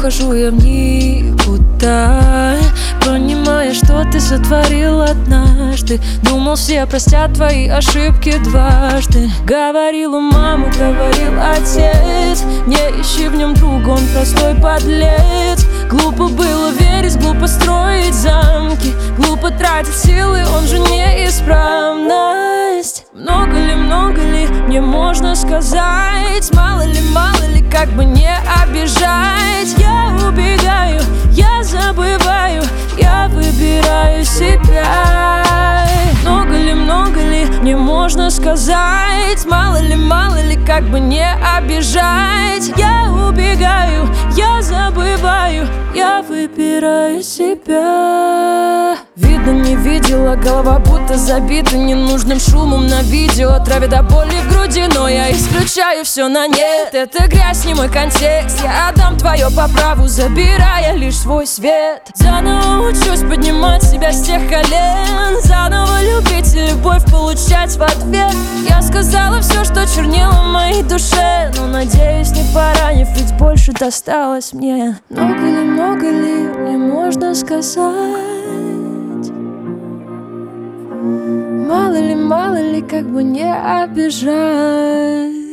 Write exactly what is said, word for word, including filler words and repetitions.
ухожу я в никуда, понимая, что ты сотворил однажды. Думал, все простят твои ошибки дважды. Говорила мама, говорил отец, не ищи в нем друга, он простой подлец. Глупо было верить, глупо строить замки, глупо тратить силы, он же неисправность. Много ли, много ли мне можно сказать? Мало ли, мало ли, как бы не обижать. Я убегаю, я забываю, я выбираю себя. Много ли, много ли мне можно сказать? Мало ли, мало ли, как бы не обижать. Я убегаю, я забываю, я выбираю себя. Видно, не видела, голова будто забита ненужным шумом на видео. Травит до боли в груди, но я исключаю все на нет. Это грязь, не мой контекст. Я отдам твое по праву, забирая лишь свой свет. Заново учусь поднимать себя с тех колен, заново любить и любовь получать в ответ. Я сказала все, что чернило в моей душе, но надеюсь, не поранив, ведь больше досталось мне. Много ли, много ли мне можно сказать? Мало ли, мало ли, как бы не обижать.